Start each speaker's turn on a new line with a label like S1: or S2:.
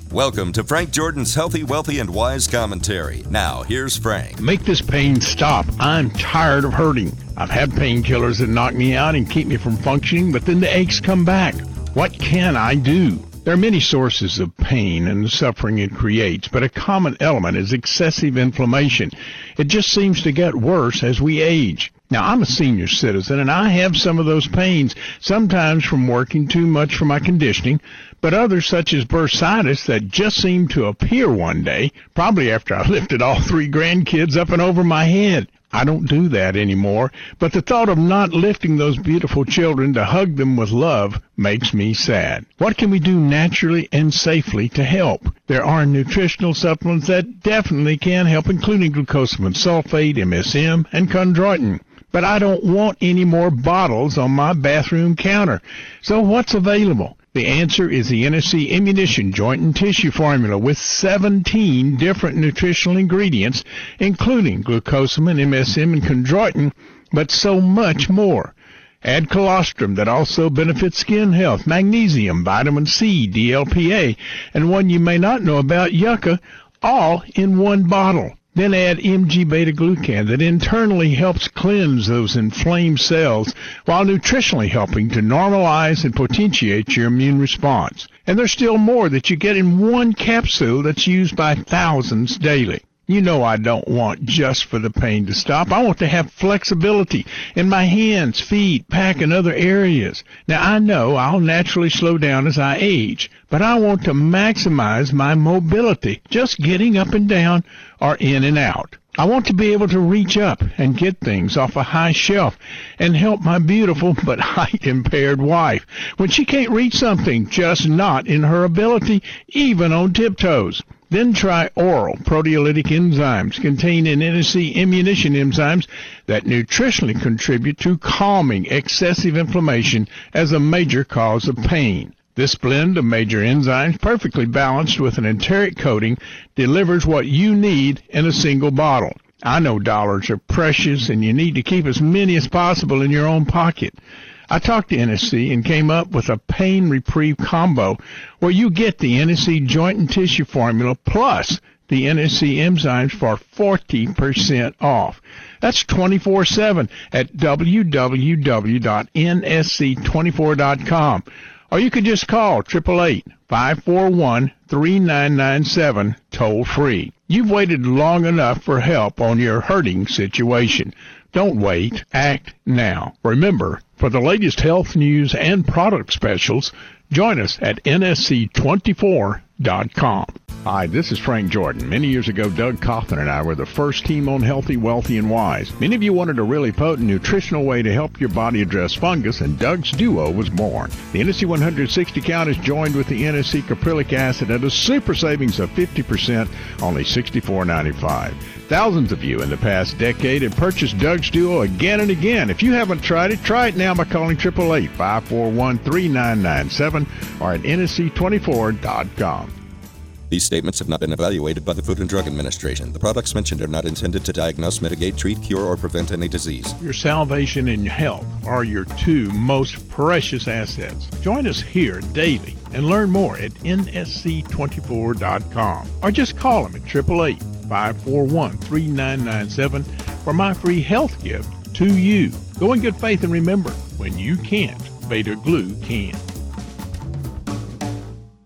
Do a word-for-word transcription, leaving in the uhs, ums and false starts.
S1: Welcome to Frank Jordan's Healthy, Wealthy, and Wise Commentary. Now, here's Frank.
S2: Make this pain stop. I'm tired of hurting. I've had painkillers that knock me out and keep me from functioning, but then the aches come back. What can I do? There are many sources of pain and the suffering it creates, but a common element is excessive inflammation. It just seems to get worse as we age. Now, I'm a senior citizen, and I have some of those pains, sometimes from working too much for my conditioning, but others, such as bursitis, that just seem to appear one day, probably after I lifted all three grandkids up and over my head. I don't do that anymore, but the thought of not lifting those beautiful children to hug them with love makes me sad. What can we do naturally and safely to help? There are nutritional supplements that definitely can help, including glucosamine sulfate, M S M, and chondroitin. But I don't want any more bottles on my bathroom counter. So what's available? The answer is the N S C Immunition Joint and Tissue Formula with seventeen different nutritional ingredients, including glucosamine, M S M, and chondroitin, but so much more. Add colostrum that also benefits skin health, magnesium, vitamin C, D L P A, and one you may not know about, yucca, all in one bottle. Then add M G beta-glucan that internally helps cleanse those inflamed cells while nutritionally helping to normalize and potentiate your immune response. And there's still more that you get in one capsule that's used by thousands daily. You know I don't want just for the pain to stop. I want to have flexibility in my hands, feet, back, and other areas. Now, I know I'll naturally slow down as I age, but I want to maximize my mobility, just getting up and down or in and out. I want to be able to reach up and get things off a high shelf and help my beautiful but height-impaired wife when she can't reach something, just not in her ability, even on tiptoes. Then try oral proteolytic enzymes contained in N S C Immunition enzymes that nutritionally contribute to calming excessive inflammation as a major cause of pain. This blend of major enzymes, perfectly balanced with an enteric coating, delivers what you need in a single bottle. I know dollars are precious and you need to keep as many as possible in your own pocket. I talked to N S C and came up with a Pain Reprieve combo where you get the N S C Joint and Tissue Formula plus the N S C enzymes for forty percent off. That's twenty-four seven at w w w dot n s c twenty-four dot com. Or you could just call eight eight eight, five four one, three nine nine seven toll free. You've waited long enough for help on your hurting situation. Don't wait. Act now. Remember, for the latest health news and product specials, join us at N S C twenty-four dot com. Hi, this is Frank Jordan. Many years ago, Doug Coughlin and I were the first team on Healthy, Wealthy, and Wise. Many of you wanted a really potent nutritional way to help your body address fungus, and Doug's Duo was born. The N S C one hundred sixty count is joined with the N S C caprylic acid at a super savings of fifty percent, only sixty-four ninety-five. Thousands of you in the past decade have purchased Doug's Duo again and again. If you haven't tried it, try it now by calling eight eight eight, five four one, three nine nine seven or at N S C twenty-four dot com.
S1: These statements have not been evaluated by the Food and Drug Administration. The products mentioned are not intended to diagnose, mitigate, treat, cure, or prevent any disease.
S2: Your salvation and health are your two most precious assets. Join us here daily and learn more at N S C twenty-four dot com. Or just call them at eight eight eight, five four one, three nine nine seven for my free health gift to you. Go in good faith and remember, when you can't, Beta Glue can.